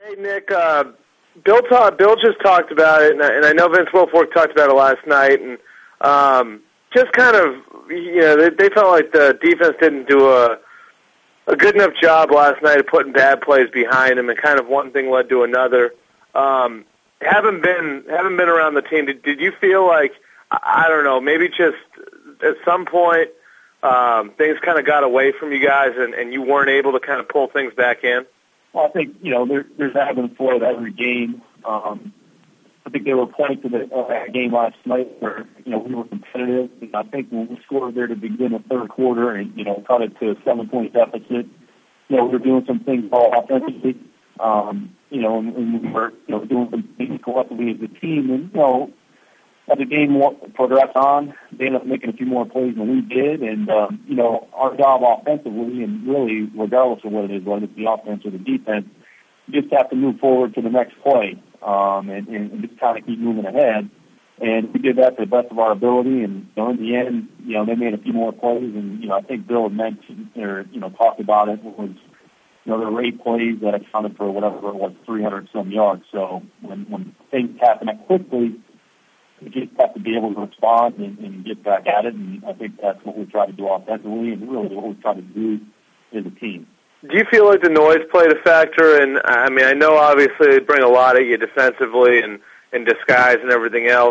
Hey, Nick. Bill just talked about it, and I know Vince Wilfork talked about it last night, and just kind of, they felt like the defense didn't do a good enough job last night of putting bad plays behind them, and kind of one thing led to another. Haven't been around the team. Did you feel like, I don't know, maybe just at some point things kind of got away from you guys, and you weren't able to kind of pull things back in? Well, I think, there's ebb and flow of every game. I think they were pointing to that game last night where, we were competitive. And I think when we scored there to begin the third quarter and, cut it to a 7-point deficit, we were doing some things all offensively, and we were, doing some things collectively as a team. And, as the game progressed on, they ended up making a few more plays than we did. And, our job offensively, and really regardless of what it is, whether it's the offense or the defense, you just have to move forward to the next play and just kind of keep moving ahead. And we did that to the best of our ability. And, in the end, they made a few more plays. And, I think Bill had mentioned or, talked about it was, there were 8 plays that accounted for whatever it was, 300-some yards. So when things happen that quickly, you just have to be able to respond and get back at it, and I think that's what we try to do offensively, and really what we try to do as a team. Do you feel like the noise played a factor? And I know obviously they bring a lot at you defensively and in disguise and everything else.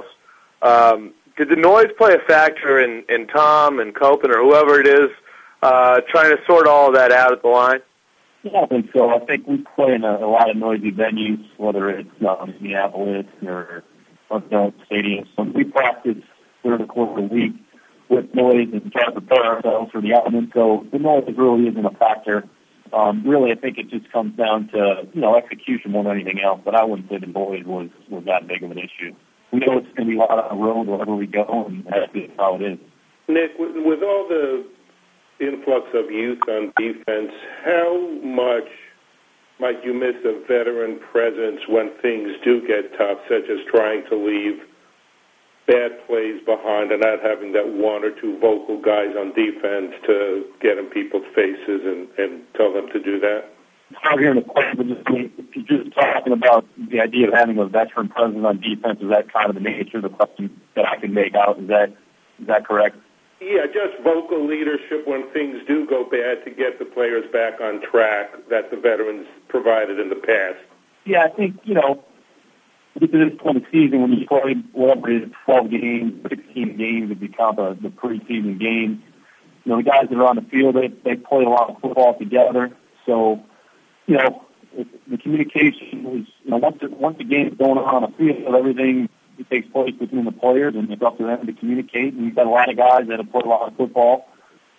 Did the noise play a factor in Tom and Copen or whoever it is trying to sort all of that out at the line? Yeah, I think so. I think we play in a lot of noisy venues, whether it's Minneapolis or stadiums. So we practice during the course of the week with noise and try to prepare ourselves for the element. So the noise really isn't a factor. Really, I think it just comes down to, execution more than anything else. But I wouldn't say the noise was that big of an issue. We know it's going to be a lot on the road wherever we go, and that's how it is. Nick, with all the influx of youth on defense, how much might you miss a veteran presence when things do get tough, such as trying to leave bad plays behind and not having that one or two vocal guys on defense to get in people's faces and tell them to do that? It's hard hearing the question, but if you're just talking about the idea of having a veteran presence on defense, is that kind of the nature of the question that I can make out? Is that correct? Yeah, just vocal leadership when things do go bad to get the players back on track that the veterans provided in the past. Yeah, I think, get to this point of the season when you play whatever it is, 12 games, 16 games if you count the preseason games, the guys that are on the field, they play a lot of football together. So, the communication is, once the game's going on the field, everything it takes place between the players, and it's up to them to communicate. And you've got a lot of guys that have played a lot of football,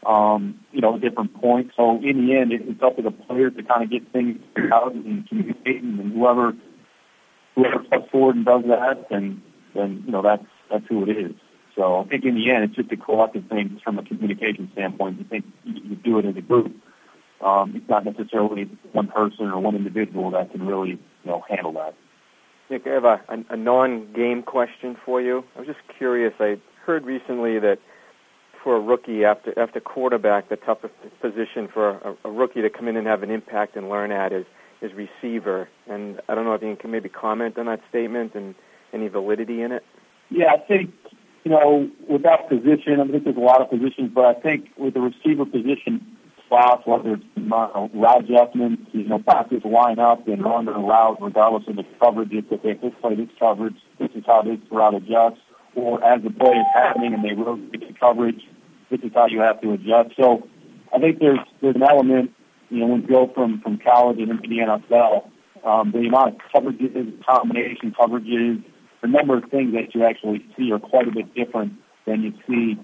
at different points. So in the end, it's up to the players to kind of get things out and communicate. And whoever steps forward and does that, then that's who it is. So I think in the end, it's just a collective thing just from a communication standpoint. You think you do it as a group. It's not necessarily one person or one individual that can really handle that. Nick, I have a non-game question for you. I was just curious. I heard recently that for a rookie, after quarterback, the toughest position for a rookie to come in and have an impact and learn at is receiver. And I don't know if you can maybe comment on that statement and any validity in it. Yeah, I think, with that position, I think there's a lot of positions, but I think with the receiver position spots, whether it's route adjustments, practice line up and run the route regardless of the coverage. If they play this coverage, this is how this route adjusts. Or as the play is happening and they rotate the coverage, this is how you have to adjust. So I think there's an element, when you go from college and into the NFL, the amount of coverages, combination coverages, the number of things that you actually see are quite a bit different than you see,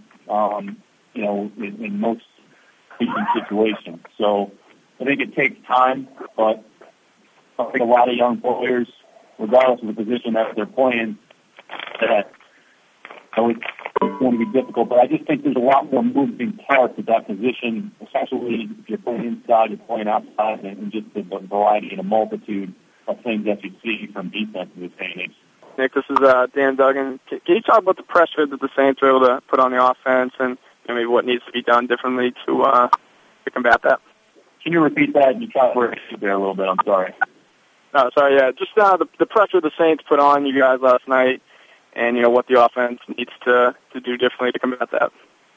in most situations. So I think it takes time, but I think a lot of young players, regardless of the position that they're playing, that it's going to be difficult. But I just think there's a lot more moving parts at that position, especially if you're playing inside, you're playing outside, and just the variety and a multitude of things that you see from defense in this day and age. Nick, this is Dan Duggan. Can you talk about the pressure that the Saints are able to put on the offense and maybe what needs to be done differently to combat that? Can you repeat that? You got where there a little bit. I'm sorry. No, sorry, yeah. Just the pressure the Saints put on you guys last night, and what the offense needs to do differently to combat that.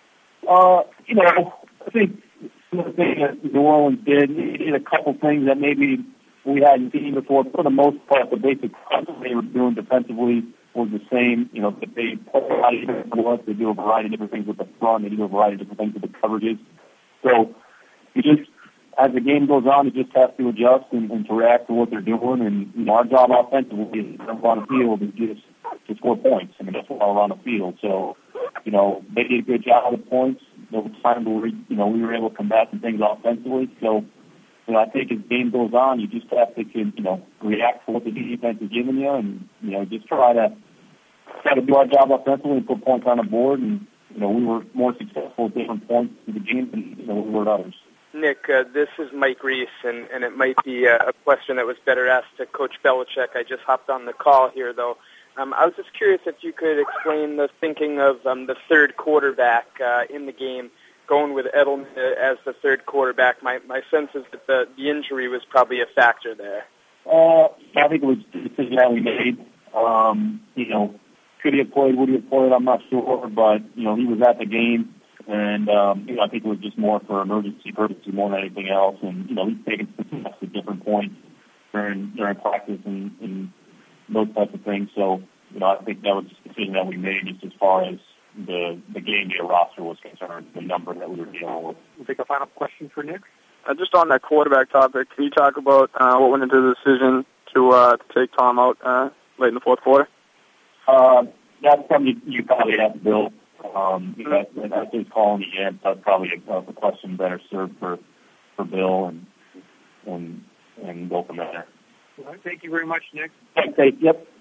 I think the thing that New Orleans did a couple things that maybe we hadn't seen before. For the most part, the basic stuff they were doing defensively was the same. That they play a lot of different looks. They do a variety of different things with the front. They do a variety of different things with the coverages. So you just, as the game goes on, you just have to adjust and to react to what they're doing. And our job offensively is to jump on the field and just score points. I mean, that's all around the field. So, they did a good job with points. There was times where we were able to combat some things offensively. So, I think as the game goes on, you just have to, react to what the defense is giving you, and just try to do our job offensively and put points on the board. And we were more successful at different points in the game than we were at others. Nick, this is Mike Reese, and it might be a question that was better asked to Coach Belichick. I just hopped on the call here, though. I was just curious if you could explain the thinking of the third quarterback in the game, going with Edelman as the third quarterback. My sense is that the injury was probably a factor there. I think it was the decision that we made. Could he have played? Would he have played? I'm not sure, but he was at the game, and I think it was just more for emergency purposes more than anything else. And he's taken some steps at different points during practice and those types of things. So I think that was just a decision that we made just as far as the game day roster was concerned, the number that we were dealing with. We'll take a final question for Nick. Just on that quarterback topic, can you talk about what went into the decision to take Tom out late in the fourth quarter? That's something you probably have to Bill. That's his call in the end. That's probably a question better served for Bill and go from there. All right, thank you very much, Nick. Thanks, Dave. Yep.